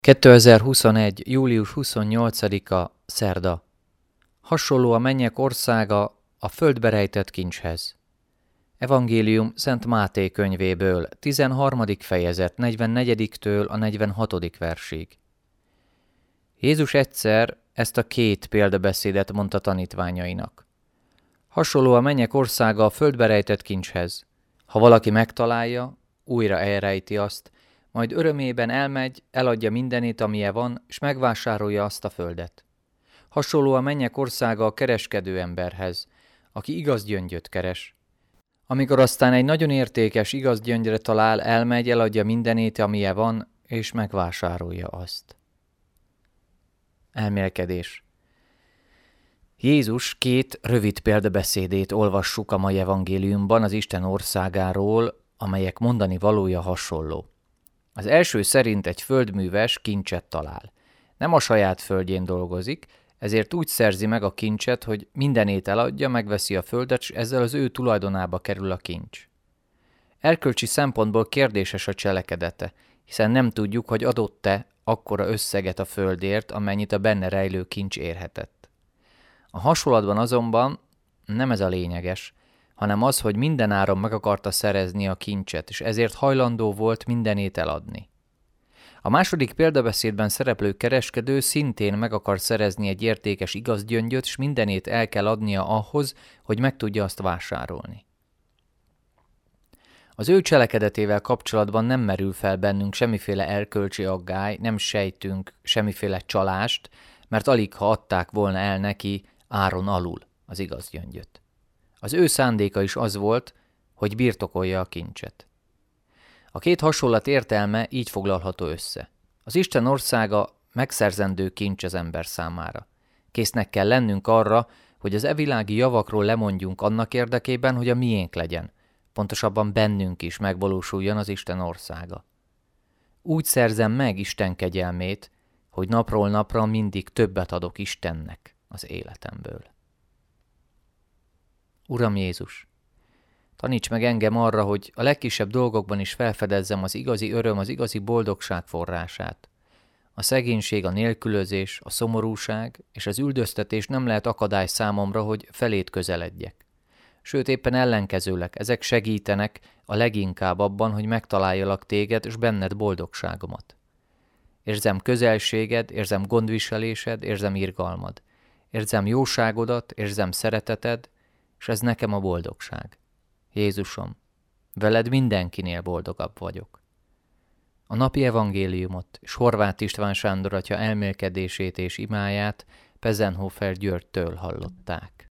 2021. július 28-a, szerda. Hasonló a mennyek országa a földbe rejtett kincshez. Evangélium Szent Máté könyvéből, 13. fejezet, 44-től a 46. versig. Jézus egyszer ezt a két példabeszédet mondta tanítványainak. Hasonló a mennyek országa a földbe rejtett kincshez. Ha valaki megtalálja, újra elrejti azt, majd örömében elmegy, eladja mindenét, amilyen van, és megvásárolja azt a földet. Hasonló a mennyek országa a kereskedő emberhez, aki igaz gyöngyöt keres. Amikor aztán egy nagyon értékes igaz gyöngyre talál, elmegy, eladja mindenét, amilyen van, és megvásárolja azt. Elmélkedés. Jézus két rövid példabeszédét olvassuk a mai evangéliumban az Isten országáról, amelyek mondani valója hasonló. Az első szerint egy földműves kincset talál. Nem a saját földjén dolgozik, ezért úgy szerzi meg a kincset, hogy mindenét eladja, megveszi a földet, és ezzel az ő tulajdonába kerül a kincs. Erkölcsi szempontból kérdéses a cselekedete, hiszen nem tudjuk, hogy adott-e akkora összeget a földért, amennyit a benne rejlő kincs érhetett. A hasonlatban azonban nem ez a lényeges, hanem az, hogy mindenáron meg akarta szerezni a kincset, és ezért hajlandó volt mindenét eladni. A második példabeszédben szereplő kereskedő szintén meg akar szerezni egy értékes igaz gyöngyöt, és mindenét el kell adnia ahhoz, hogy meg tudja azt vásárolni. Az ő cselekedetével kapcsolatban nem merül fel bennünk semmiféle erkölcsi aggály, nem sejtünk semmiféle csalást, mert aligha adták volna el neki áron alul az igaz gyöngyöt. Az ő szándéka is az volt, hogy birtokolja a kincset. A két hasonlat értelme így foglalható össze. Az Isten országa megszerzendő kincs az ember számára. Késznek kell lennünk arra, hogy az evilági javakról lemondjunk annak érdekében, hogy a miénk legyen. Pontosabban bennünk is megvalósuljon az Isten országa. Úgy szerzem meg Isten kegyelmét, hogy napról napra mindig többet adok Istennek az életemből. Uram Jézus, taníts meg engem arra, hogy a legkisebb dolgokban is felfedezzem az igazi öröm, az igazi boldogság forrását. A szegénység, a nélkülözés, a szomorúság és az üldöztetés nem lehet akadály számomra, hogy feléd közeledjek. Sőt, éppen ellenkezőleg, ezek segítenek a leginkább abban, hogy megtaláljalak téged és benned boldogságomat. Érzem közelséged, érzem gondviselésed, érzem irgalmad. Érzem jóságodat, érzem szereteted, és ez nekem a boldogság. Jézusom, veled mindenkinél boldogabb vagyok. A napi evangéliumot és Horváth István Sándor atya elmélkedését és imáját Pezenhofer Györgytől hallották.